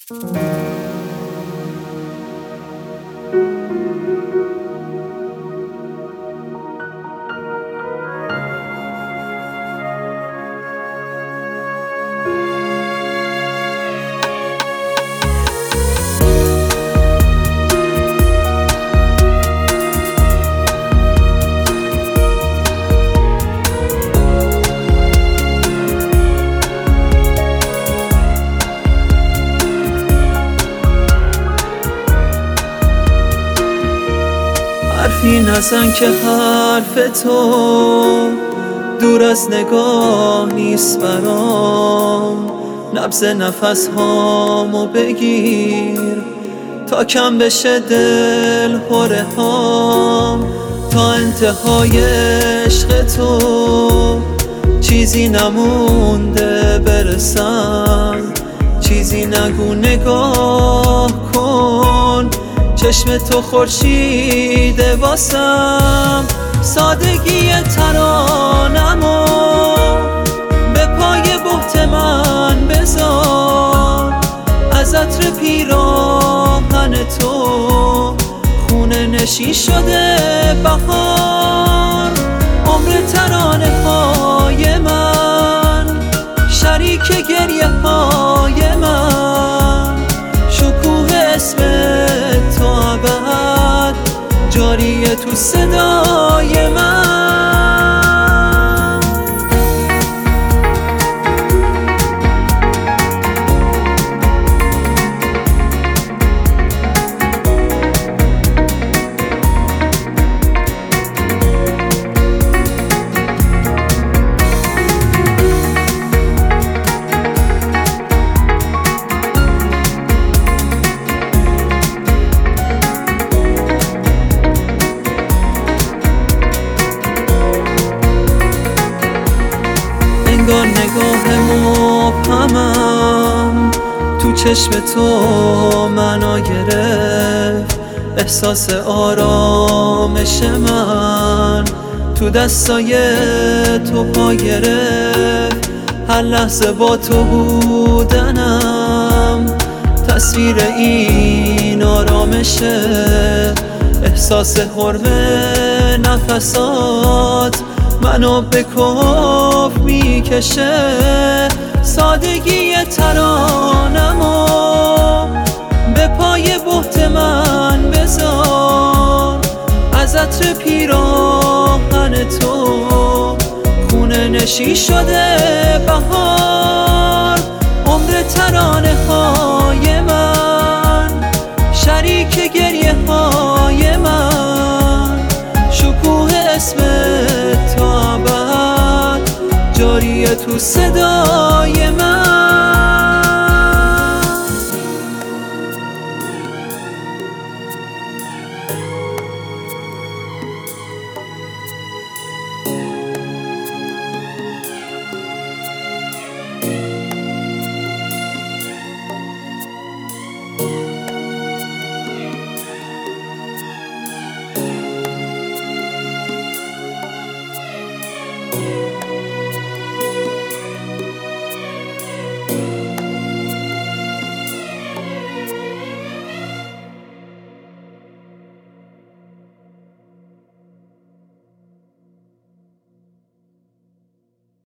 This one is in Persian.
حرفی نزن که حرف تو دور از نگاه نیست برام. نبض نفس هامو بگیر تا کم بشه دل هره هام. تا انتهای عشق تو چیزی نمونده برسم. چیزی نگو نگاه کن، چشم تو خورشیده واسم. سادگی ترانمو به پای بهت من بذار. از عطر پیراهن تو خونه نشین شده بهار. عمر ترانه های من، شریک گریه های من. شکوه اسم تو ابد جاریه تو صدای من. انگار نگاه مبهمم تو چشم تو منو گرفت. احساس آرامش من تو دستای تو پا گرفت. هر لحظه با تو بودنم تصویر این آرامشه. احساس حرم نفسات منو به کف میکشه. سادگی ترانمو به پای بهت من بذار. از عطر پیراهن تو خونه نشین شده بهار. عمر ترانه های من، شریک گریه های من. شکوه اسم تو ابد جاریه تو صدای